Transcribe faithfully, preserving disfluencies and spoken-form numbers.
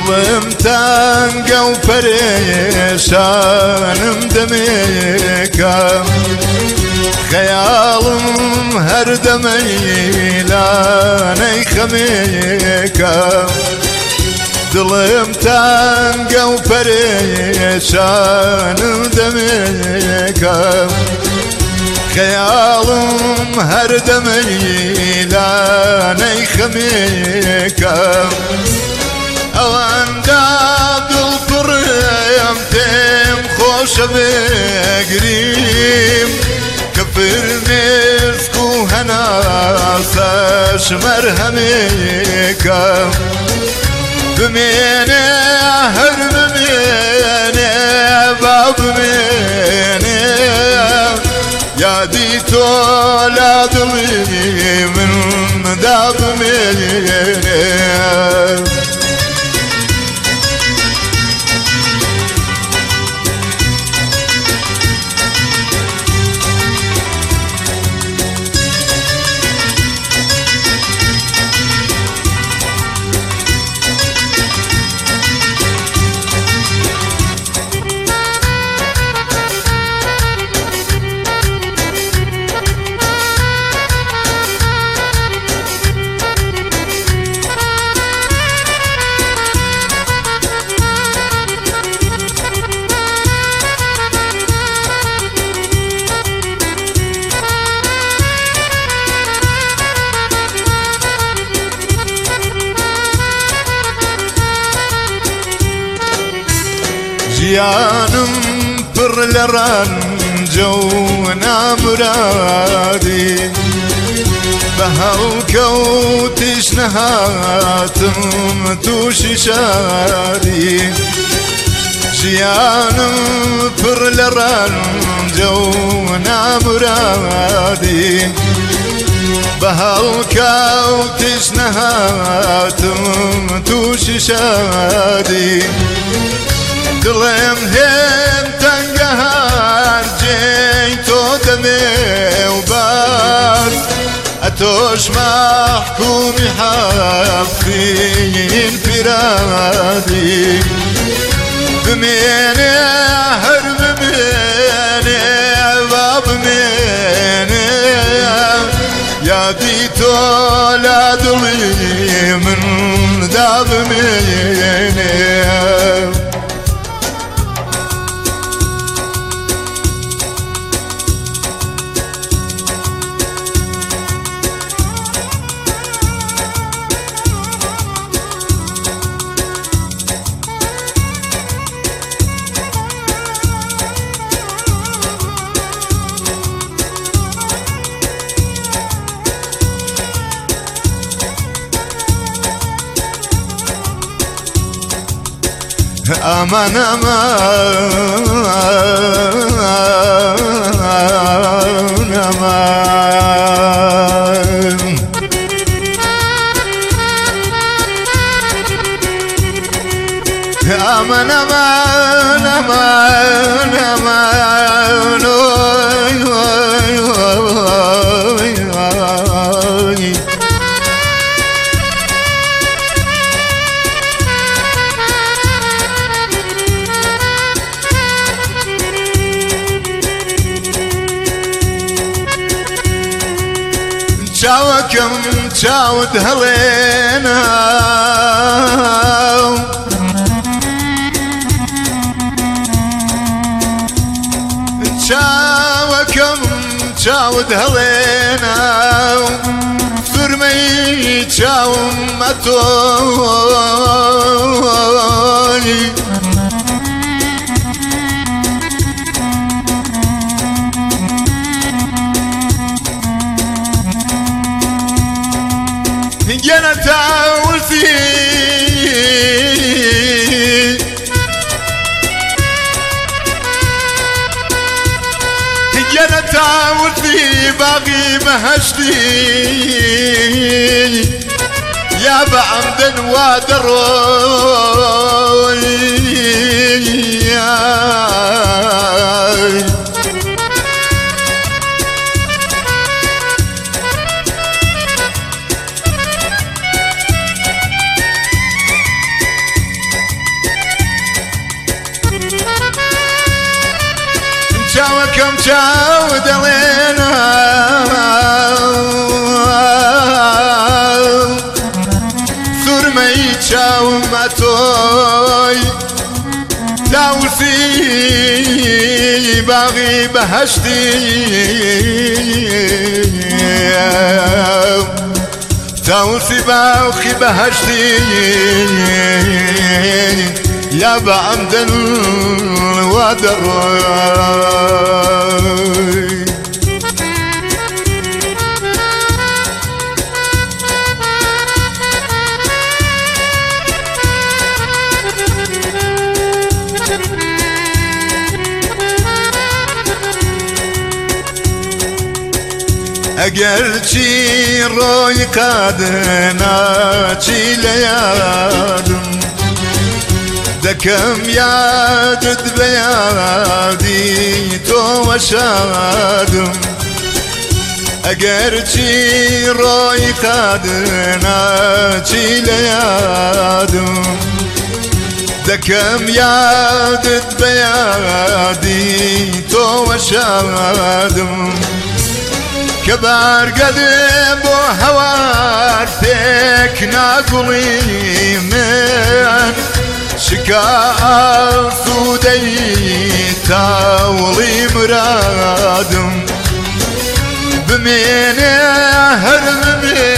دڵم تەنگە و پەرێشانم دەمێکە خەیاڵم هەردەمەیلانەی خەمێکە دڵم تەنگە و پەرێشانم دەمێکە خەیاڵم هەردەمەیلانەی خەمێکە ئەوەندە دڵپڕم پێم خۆشە بێگریم کە فرمێسک و هەناسەش مەرهەمێکە بمێنێ هەر بمێنێ با بمێنێ یادی تۆ لا دڵی مندا بمێنێ ژیانم پڕ لە ڕەنجە و نامرادی بە هەڵکەوتیش نەهاتم تووشی شادی ژیانم پڕ لە ڕەنجە و نامرادی بە هەڵکەوتیش نەهاتم تووشی شادی دڵێم هێن تەنگە هەرجێی تۆ دەمێ و باس ئەتۆش مەحکومی حەقین پیرادی بمێنێ هەر بمێنێ با بمێنێ یادی تۆ لا دڵی مندا بمێنێ aman aman aman aman aman aman aman oy oy oy oy چاوەکەم چاوت هەڵێنا چاوەکەم چاوت هەڵێنا فرمەی چاوم مەتۆی گەنە تاوتی گەنە تاوتی باقی بەهەشتی یا بە عەمدن وا دەڕۆی چاوەکەم چاو دەڵێنا سورمەی چاوم بە تۆی تاوسی باغی بەهەشتی تاوسی باغی بەهەشتی یا بەعەمدن وا دەڕۆی ئەگەر چی ڕۆی قادنا چی لە یادم دەکەم یادت بە یادی تۆوە شادم ئەگەر چی ڕۆی قادنا چی لە یادم دەکەم یادت بە یادی تۆوە شادم کە بارگەدێ بۆ هەوار پێک ناگوڵی من شکا ئاسوودەی تاوڵی مرادم بمێنێ هەر بمێ